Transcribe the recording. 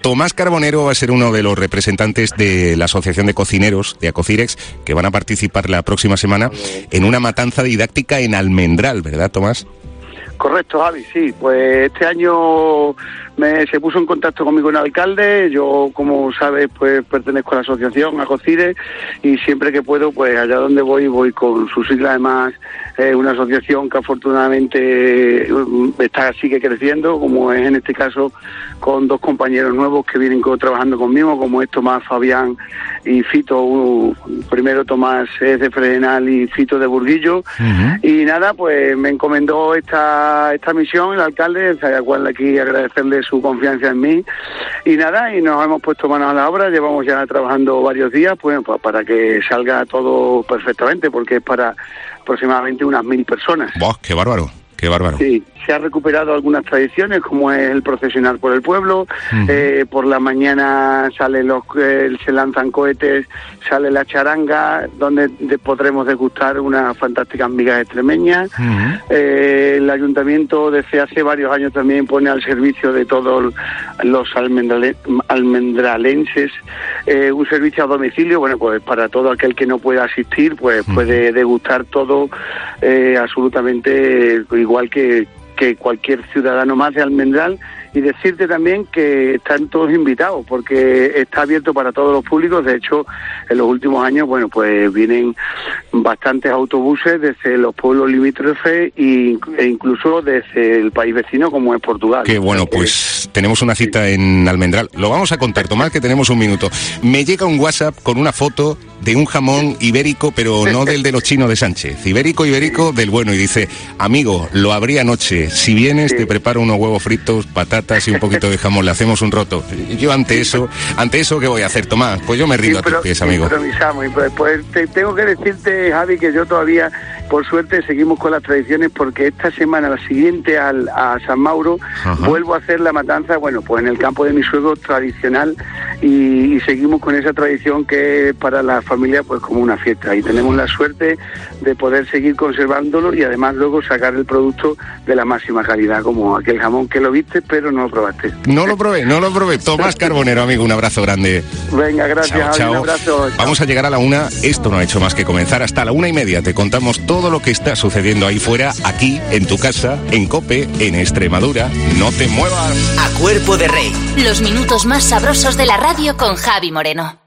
Tomás Carbonero va a ser uno de los representantes de la Asociación de Cocineros de Acocirex, que van a participar la próxima semana en una matanza didáctica en Almendral, ¿verdad, Tomás? Correcto, Javi, sí. Pues este año se puso en contacto conmigo el alcalde. Yo, como sabes, pues pertenezco a la asociación Acocirex, y siempre que puedo, pues allá donde voy con su sigla. Además, una asociación que afortunadamente sigue creciendo, como es en este caso con dos compañeros nuevos que vienen trabajando conmigo, como es Tomás, Fabián y Fito. Primero Tomás es de Fregenal y Fito de Burguillo. Y nada, pues me encomendó esta misión el alcalde, a cual aquí agradecerle su confianza en mí. Y nada, y nos hemos puesto manos a la obra. Llevamos ya trabajando varios días, pues para que salga todo perfectamente, porque es para aproximadamente unas 1000 personas. ¡Buah, qué bárbaro! ¡Qué bárbaro! Sí, se ha recuperado algunas tradiciones, como es el procesionar por el pueblo. Por la mañana se lanzan cohetes, sale la charanga, donde podremos degustar unas fantásticas migas extremeñas. El ayuntamiento desde hace varios años también pone al servicio de todos los almendralenses un servicio a domicilio. Bueno, pues para todo aquel que no pueda asistir, pues puede degustar todo absolutamente igual que cualquier ciudadano más de Almendral. Y decirte también que están todos invitados, porque está abierto para todos los públicos. De hecho, en los últimos años, bueno, pues vienen bastantes autobuses desde los pueblos limítrofes e incluso desde el país vecino, como es Portugal. Qué bueno, pues tenemos una cita en Almendral. Lo vamos a contar, Tomás, que tenemos un minuto. Me llega un WhatsApp con una foto de un jamón ibérico, pero no del de los chinos de Sánchez. Ibérico del bueno. Y dice: amigo, lo abrí anoche. Si vienes, te preparo unos huevos fritos, patatas y un poquito de jamón. Le hacemos un roto. Yo ante eso, ¿qué voy a hacer, Tomás? Pues yo me rindo a tus pies, amigo. Improvisamos. Pues tengo que decirte, Javi, que yo todavía, por suerte, seguimos con las tradiciones, porque esta semana, la siguiente a San Mauro, vuelvo a hacer la matanza, bueno, pues en el campo de mi suegro, tradicional, y seguimos con esa tradición que es para la familia pues como una fiesta, y tenemos la suerte de poder seguir conservándolo y además luego sacar el producto de la máxima calidad, como aquel jamón que lo viste pero no lo probaste. No lo probé. Tomás Carbonero, amigo, un abrazo grande. Venga, gracias. Chao. Un abrazo. Vamos a llegar a la 1. Esto no ha hecho más que comenzar. Hasta la 1:30 te contamos todo lo que está sucediendo ahí fuera, aquí, en tu casa, en COPE, en Extremadura. No te muevas. A Cuerpo de Rey. Los minutos más sabrosos de la radio con Javi Moreno.